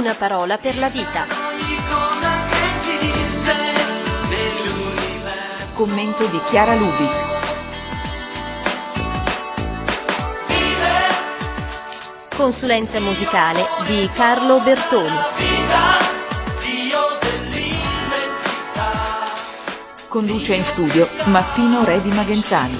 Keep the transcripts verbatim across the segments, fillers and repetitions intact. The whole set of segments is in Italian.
Una parola per la vita. Commento di Chiara Lubic. Consulenza musicale di Carlo Bertoni. Conduce in studio Maffino Re di Magenzani.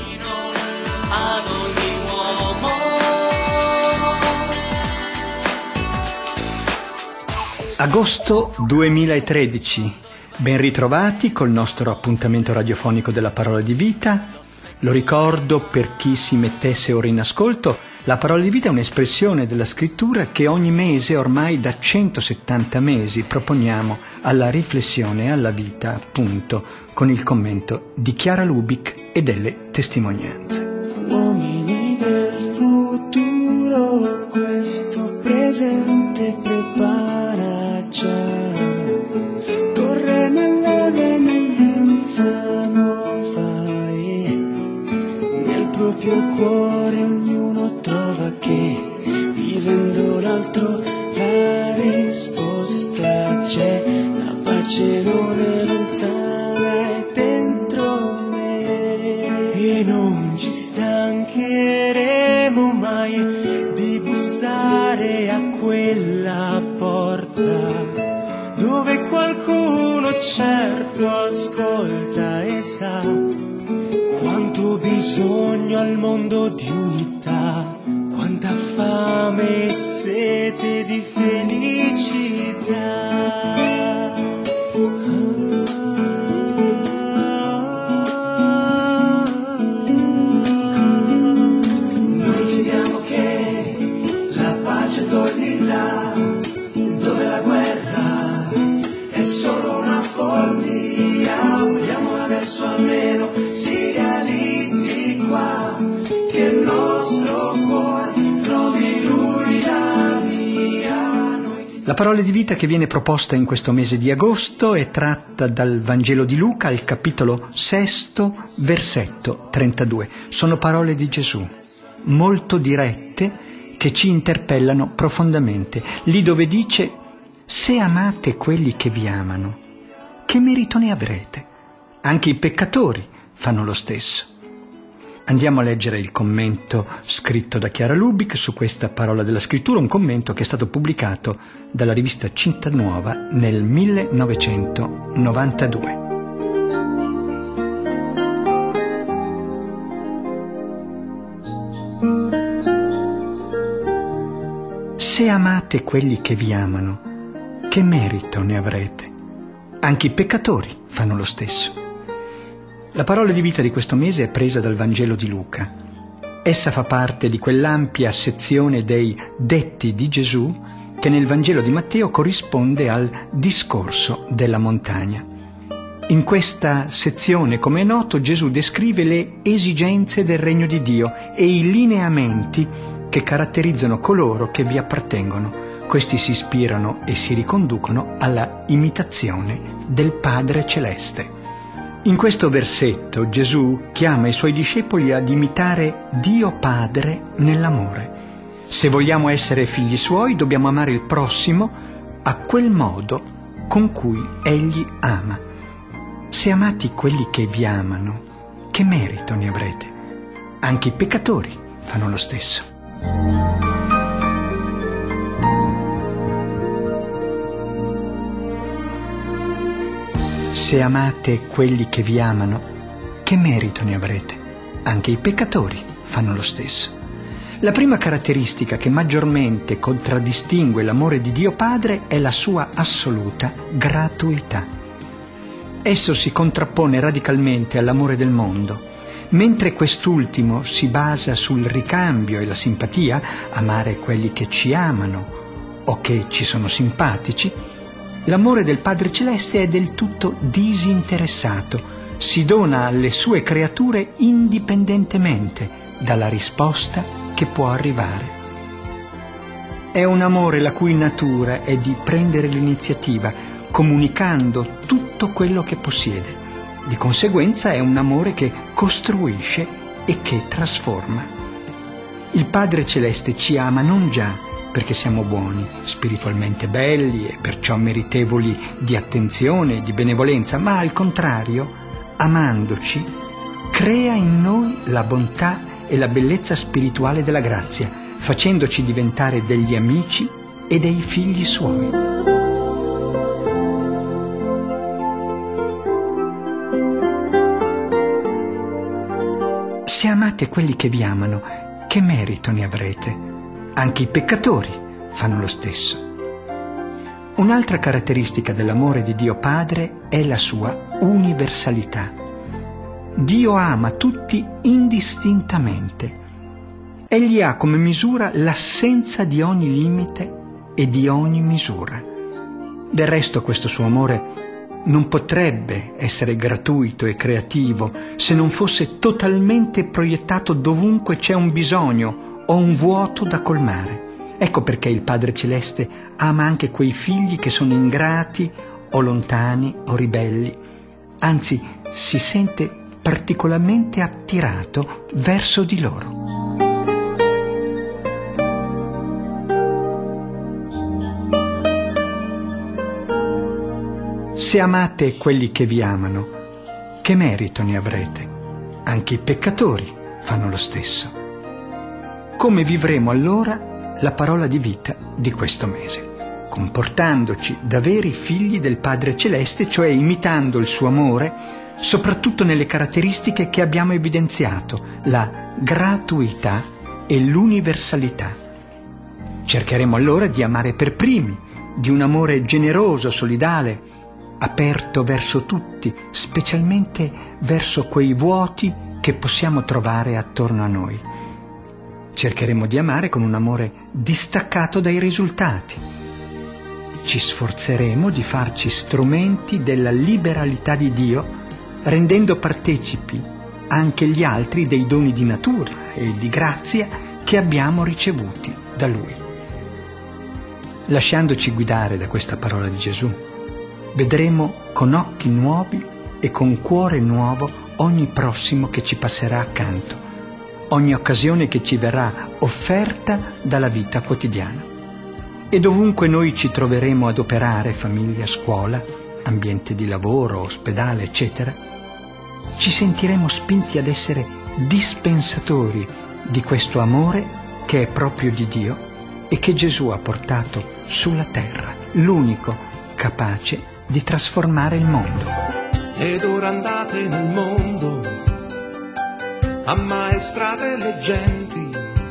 Agosto duemilatredici. Ben ritrovati col nostro appuntamento radiofonico della Parola di Vita. Lo ricordo per chi si mettesse ora in ascolto, la Parola di Vita è un'espressione della scrittura che ogni mese, ormai da centosettanta mesi, proponiamo alla riflessione e alla vita, appunto, con il commento di Chiara Lubic e delle testimonianze. Uomini del futuro, questo presente prepara già. Corre nelle vene l'infano fai, nel proprio cuore ognuno trova che, vivendo l'altro, la risposta c'è. La pace non è lontana, è dentro me, e non ci stancheremo mai di bussare a quella porta dove qualcuno certo ascolta e sa quanto bisogno al mondo di unità, quanta fame e sete di felicità. Noi chiediamo che la pace torni là, dove la guerra è solo una follia. Vogliamo adesso almeno si realizzi qua, che il nostro cuore trovi lui la via. Noi... La parola di vita che viene proposta in questo mese di agosto è tratta dal Vangelo di Luca, al capitolo sesto, versetto trentadue. Sono parole di Gesù, molto dirette, che ci interpellano profondamente. Lì dove dice: se amate quelli che vi amano, che merito ne avrete? Anche i peccatori fanno lo stesso. Andiamo a leggere il commento scritto da Chiara Lubic su questa parola della scrittura, un commento che è stato pubblicato dalla rivista Cinta Nuova nel millenovecentonovantadue. Se amate quelli che vi amano, che merito ne avrete? Anche i peccatori fanno lo stesso. La parola di vita di questo mese è presa dal Vangelo di Luca. Essa fa parte di quell'ampia sezione dei detti di Gesù che nel Vangelo di Matteo corrisponde al discorso della montagna. In questa sezione, come è noto, Gesù descrive le esigenze del regno di Dio e i lineamenti che caratterizzano coloro che vi appartengono. Questi si ispirano e si riconducono alla imitazione del Padre Celeste. In questo versetto Gesù chiama i suoi discepoli ad imitare Dio Padre nell'amore. Se vogliamo essere figli suoi, dobbiamo amare il prossimo a quel modo con cui egli ama. Se amate quelli che vi amano, che merito ne avrete? Anche i peccatori fanno lo stesso. Se amate quelli che vi amano, che merito ne avrete? Anche i peccatori fanno lo stesso. La prima caratteristica che maggiormente contraddistingue l'amore di Dio Padre è la sua assoluta gratuità. Esso si contrappone radicalmente all'amore del mondo. Mentre quest'ultimo si basa sul ricambio e la simpatia, amare quelli che ci amano o che ci sono simpatici, l'amore del Padre Celeste è del tutto disinteressato, si dona alle sue creature indipendentemente dalla risposta che può arrivare. È un amore la cui natura è di prendere l'iniziativa, comunicando tutto quello che possiede. Di conseguenza è un amore che costruisce e che trasforma. Il Padre Celeste ci ama non già perché siamo buoni, spiritualmente belli e perciò meritevoli di attenzione e di benevolenza, ma al contrario, amandoci, crea in noi la bontà e la bellezza spirituale della grazia, facendoci diventare degli amici e dei figli suoi. Se amate quelli che vi amano, che merito ne avrete? Anche i peccatori fanno lo stesso. Un'altra caratteristica dell'amore di Dio Padre è la sua universalità. Dio ama tutti indistintamente. Egli ha come misura l'assenza di ogni limite e di ogni misura. Del resto questo suo amore non potrebbe essere gratuito e creativo se non fosse totalmente proiettato dovunque c'è un bisogno o un vuoto da colmare. Ecco perché il Padre Celeste ama anche quei figli che sono ingrati o lontani o ribelli. Anzi, si sente particolarmente attirato verso di loro. Se amate quelli che vi amano, che merito ne avrete? Anche i peccatori fanno lo stesso. Come vivremo allora la parola di vita di questo mese? Comportandoci da veri figli del Padre Celeste, cioè imitando il suo amore, soprattutto nelle caratteristiche che abbiamo evidenziato, la gratuità e l'universalità. Cercheremo allora di amare per primi, di un amore generoso, solidale, aperto verso tutti, specialmente verso quei vuoti che possiamo trovare attorno a noi. Cercheremo di amare con un amore distaccato dai risultati. Ci sforzeremo di farci strumenti della liberalità di Dio, rendendo partecipi anche gli altri dei doni di natura e di grazia che abbiamo ricevuti da Lui. Lasciandoci guidare da questa parola di Gesù, vedremo con occhi nuovi e con cuore nuovo ogni prossimo che ci passerà accanto, ogni occasione che ci verrà offerta dalla vita quotidiana. E dovunque noi ci troveremo ad operare, famiglia, scuola, ambiente di lavoro, ospedale, eccetera, ci sentiremo spinti ad essere dispensatori di questo amore che è proprio di Dio e che Gesù ha portato sulla terra, l'unico capace di trasformare il mondo. Ed ora andate nel mondo, ammaestrate le genti,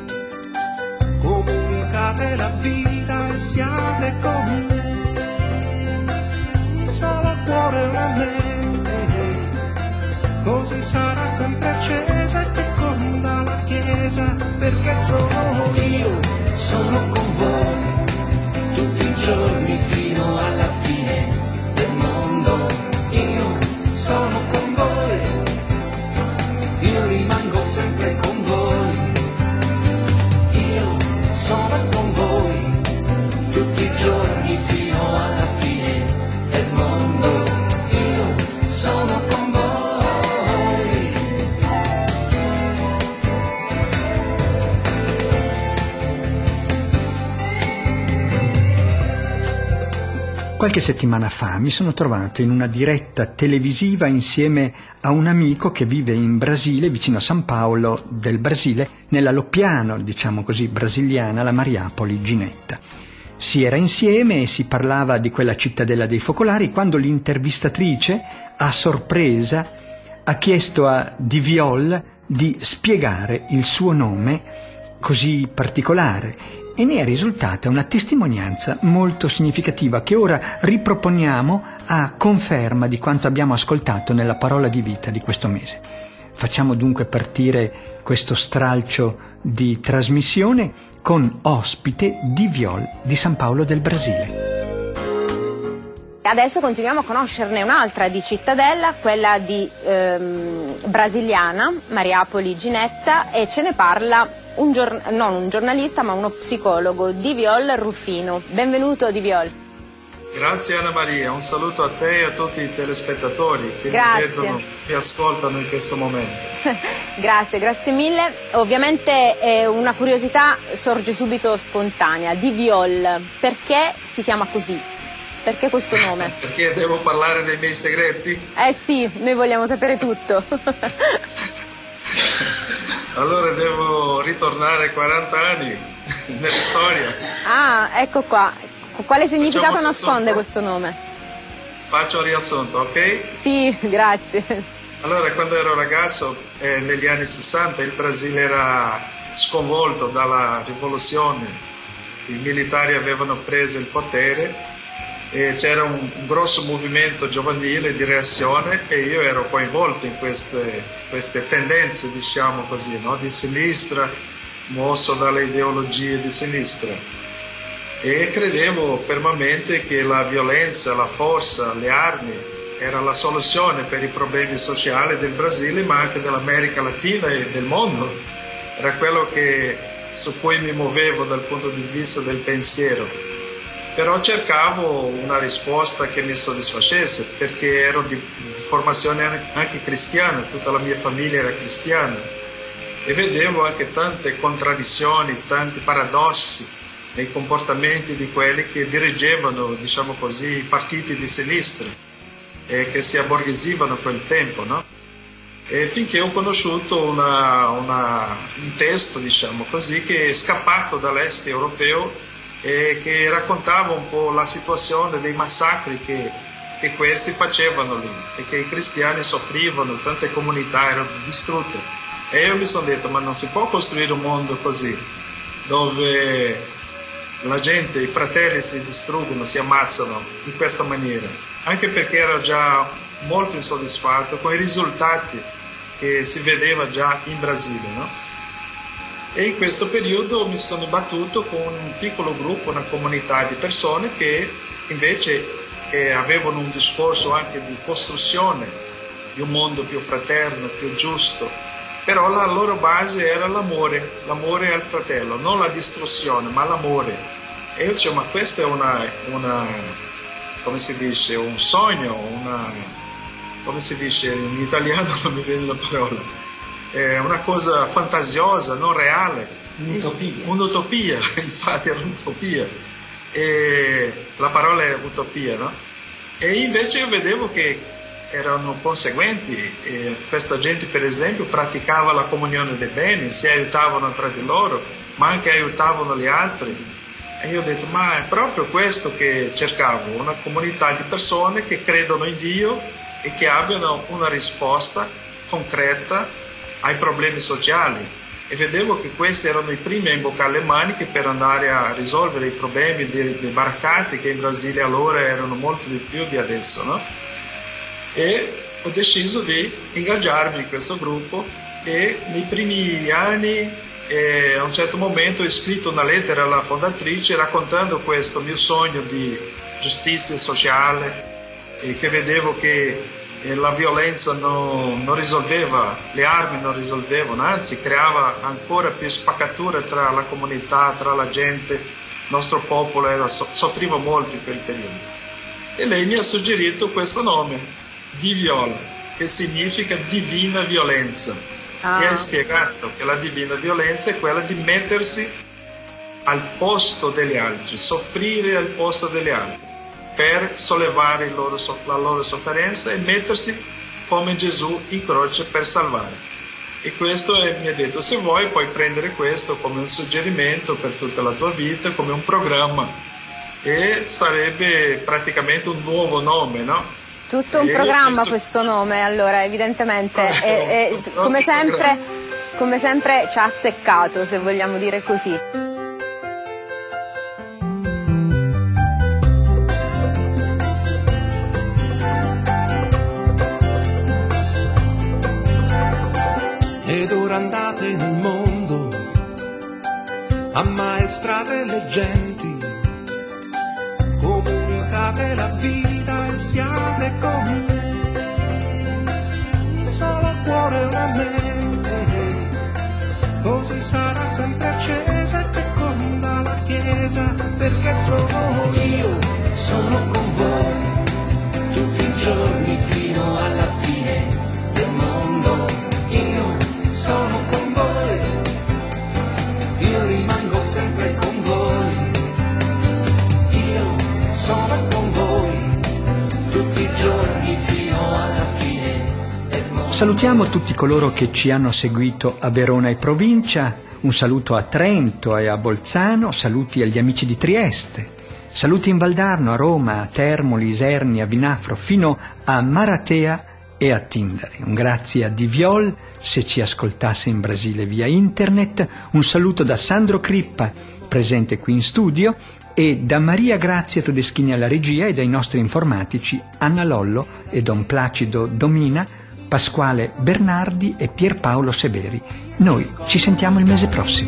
comunicate la vita e siate con me, un solo cuore e una mente, così sarà sempre accesa e feconda la Chiesa, perché sono io, sono con voi, tutti i giorni fino alla fine del mondo, io sono con voi, io rimango sempre con voi, io sono con voi, tutti i giorni fino alla fine del mondo, io sono con voi. Qualche settimana fa mi sono trovato in una diretta televisiva insieme a un amico che vive in Brasile, vicino a San Paolo del Brasile, nella Loppiano, diciamo così, brasiliana, la Mariapoli Ginetta. Si era insieme e si parlava di quella cittadella dei focolari quando l'intervistatrice, a sorpresa, ha chiesto a Di Viol di spiegare il suo nome così particolare e ne è risultata una testimonianza molto significativa che ora riproponiamo a conferma di quanto abbiamo ascoltato nella parola di vita di questo mese. Facciamo dunque partire questo stralcio di trasmissione con ospite Di Viol di San Paolo del Brasile. Adesso continuiamo a conoscerne un'altra di cittadella, quella di ehm, brasiliana, Mariapoli Ginetta, e ce ne parla un gior- non un giornalista ma uno psicologo, Di Viol Rufino. Benvenuto Di Viol. Grazie Anna Maria, un saluto a te e a tutti i telespettatori che Grazie. mi vedono e ascoltano in questo momento. Grazie, grazie mille. Ovviamente eh, una curiosità sorge subito spontanea. Di Viol, perché si chiama così? Perché questo nome? Perché devo parlare dei miei segreti? Eh sì, noi vogliamo sapere tutto. Allora devo ritornare quaranta anni nella storia. Ah, ecco qua. Quale significato Facciamo nasconde riassunto? questo nome? Faccio un riassunto, ok? Sì, grazie. Allora, quando ero ragazzo, eh, negli anni sessanta, il Brasile era sconvolto dalla rivoluzione. I militari avevano preso il potere e c'era un, un grosso movimento giovanile di reazione e io ero coinvolto in queste, queste tendenze, diciamo così, no? Di sinistra, mosso dalle ideologie di sinistra. E credevo fermamente che la violenza, la forza, le armi era la soluzione per i problemi sociali del Brasile, ma anche dell'America Latina e del mondo. Era quello che, su cui mi muovevo dal punto di vista del pensiero. Però cercavo una risposta che mi soddisfacesse, perché ero di, di formazione anche cristiana, tutta la mia famiglia era cristiana, e vedevo anche tante contraddizioni, tanti paradossi nei comportamenti di quelli che dirigevano, diciamo così, i partiti di sinistra e che si abborghesivano a quel tempo, no? E finché ho conosciuto una, una, un testo, diciamo così, che è scappato dall'est europeo e che raccontava un po' la situazione dei massacri che, che questi facevano lì e che i cristiani soffrivano, tante comunità erano distrutte. E io mi sono detto, ma non si può costruire un mondo così, dove la gente, i fratelli si distruggono, si ammazzano in questa maniera, anche perché ero già molto insoddisfatto con i risultati che si vedeva già in Brasile, no? E in questo periodo mi sono battuto con un piccolo gruppo, una comunità di persone che invece eh, avevano un discorso anche di costruzione di un mondo più fraterno, più giusto, però la loro base era l'amore, l'amore al fratello, non la distruzione, ma l'amore. E io dicevo, ma questo è una, una, come si dice, un sogno, una, come si dice in italiano, non mi viene la parola, è una cosa fantasiosa, non reale. Un'utopia. Un'utopia, infatti era un'utopia. E la parola è utopia, no? E invece io vedevo che erano conseguenti, e questa gente per esempio praticava la comunione dei beni, si aiutavano tra di loro, ma anche aiutavano gli altri. E io ho detto, ma è proprio questo che cercavo, una comunità di persone che credono in Dio e che abbiano una risposta concreta ai problemi sociali. E vedevo che questi erano i primi a imboccare le maniche per andare a risolvere i problemi dei, dei baraccati, che in Brasile allora erano molto di più di adesso, no? E ho deciso di ingaggiarmi in questo gruppo e nei primi anni e a un certo momento ho scritto una lettera alla fondatrice raccontando questo mio sogno di giustizia sociale e che vedevo che la violenza non, non risolveva, le armi non risolvevano, anzi creava ancora più spaccatura tra la comunità, tra la gente. Il nostro popolo era, soffriva molto in quel periodo. E lei mi ha suggerito questo nome, Di Viola, che significa divina violenza. Ah. E hai spiegato che la divina violenza è quella di mettersi al posto degli altri, soffrire al posto degli altri, per sollevare il loro, la loro sofferenza e mettersi come Gesù in croce per salvare. E questo è, mi ha detto, se vuoi puoi prendere questo come un suggerimento per tutta la tua vita, come un programma, e sarebbe praticamente un nuovo nome, no? Tutto un programma penso... questo nome, allora evidentemente è, è, come, sempre, come sempre ci ha azzeccato, se vogliamo dire così. Ed ora andate nel mondo, ammaestrate le genti, comunicate la vita e siate con me, solo cuore e una mente, così sarà sempre accesa e feconda la Chiesa, perché sono io, sono con Salutiamo tutti coloro che ci hanno seguito a Verona e provincia, un saluto a Trento e a Bolzano, saluti agli amici di Trieste, saluti in Valdarno, a Roma, a Termoli, Isernia, Vinafro, fino a Maratea e a Tindari. Un grazie a Diviol, se ci ascoltasse in Brasile via internet, un saluto da Sandro Crippa, presente qui in studio, e da Maria Grazia Todeschini alla regia e dai nostri informatici Anna Lollo e Don Placido Domina, Pasquale Bernardi e Pierpaolo Severi. Noi ci sentiamo il mese prossimo.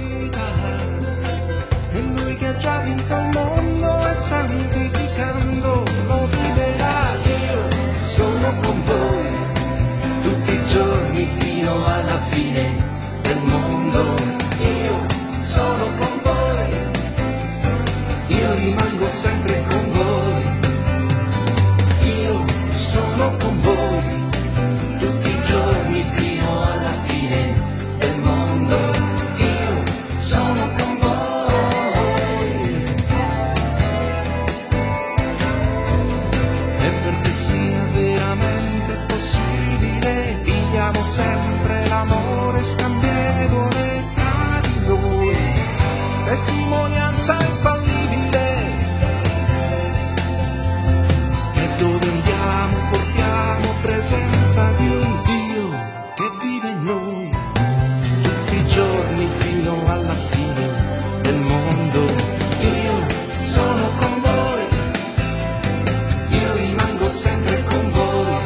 E lui che ha già vinto il mondo e santificando lo viverà. Io sono con voi tutti i giorni fino alla fine del mondo. Io sono con voi, io rimango sempre con voi. Io sono con voi tutti i giorni fino alla fine del mondo. Io sono con voi. E perché sia veramente possibile, viviamo sempre l'amore scambievole tra di noi, testimonianza infallibile. E dove andiamo portiamo presenza di un Dio che vive in noi tutti i giorni fino alla fine del mondo. Io sono con voi, io rimango sempre con voi.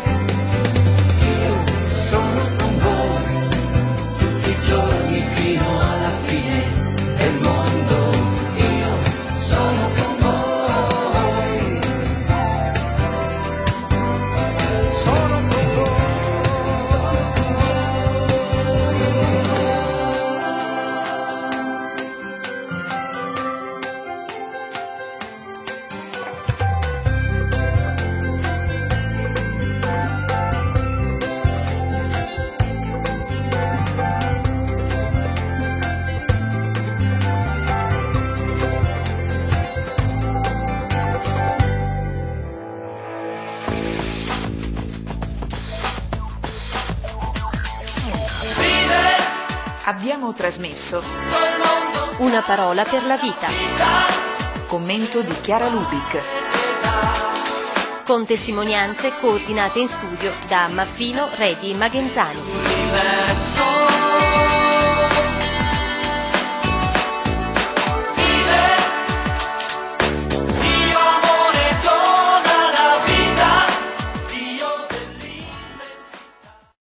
Io sono con voi tutti i giorni fino alla fine del mondo. Io sono con voi, sono con voi. Abbiamo trasmesso Una parola per la vita, commento di Chiara Lubic. con testimonianze coordinate in studio da Maffino Redi Magenzani.